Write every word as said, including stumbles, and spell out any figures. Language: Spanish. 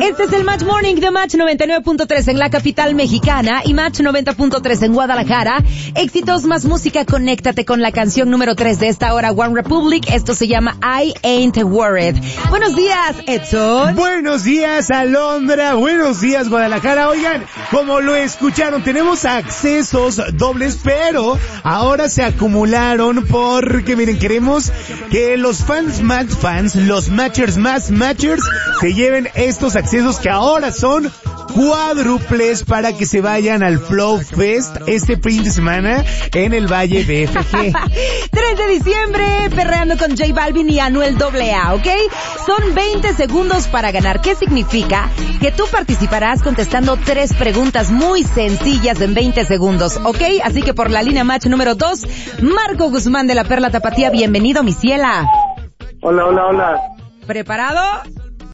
Este es el Match Morning de Match noventa y nueve punto tres en la capital mexicana y Match noventa punto tres en Guadalajara. Éxitos más música, conéctate con la canción número tres de esta hora, One Republic. Esto se llama I Ain't Worried. Buenos días, Edson. Buenos días, Alondra. Buenos días, Guadalajara. Oigan, como lo escucharon, tenemos accesos dobles, pero ahora se acumularon porque, miren, queremos que los fans más fans, los matchers más matchers, se lleven estos accesos que ahora son cuádruples para que se vayan al Flow Fest este fin de semana en el Valle de F G. tres de diciembre, perreando con J Balvin y Anuel doble A, ¿ok? Son veinte segundos para ganar. ¿Qué significa? Que tú participarás contestando tres preguntas muy sencillas en veinte segundos, ¿ok? Así que por la línea Match número dos, Marco Guzmán de la Perla Tapatía, bienvenido, mi ciela. Hola, hola, hola. ¿Preparado?